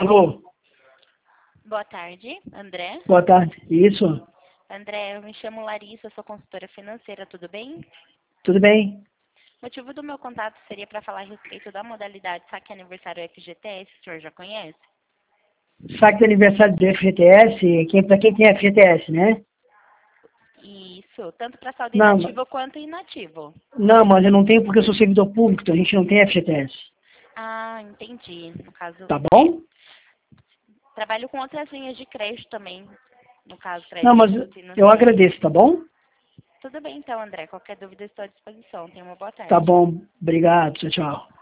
Alô, Boa tarde, André. boa tarde. Isso? André, eu me chamo Larissa, sou consultora financeira, tudo bem? Tudo bem? O motivo do meu contato seria para falar a respeito da modalidade Saque Aniversário FGTS, o senhor já conhece? Saque de aniversário do FGTS, para quem tem FGTS, né? Isso, tanto para saldo Não, inativo quanto inativo. não, mas eu não tenho porque eu sou servidor público, então a gente não tem FGTS. Ah, entendi. No caso, Tá bom? trabalho com outras linhas de crédito também, no caso, Não, mas crédito eu financeiro. agradeço, tá bom? Tudo bem então, André. Qualquer dúvida estou à disposição. Tenha uma boa Tá tarde. bom, obrigado, tchau, tchau.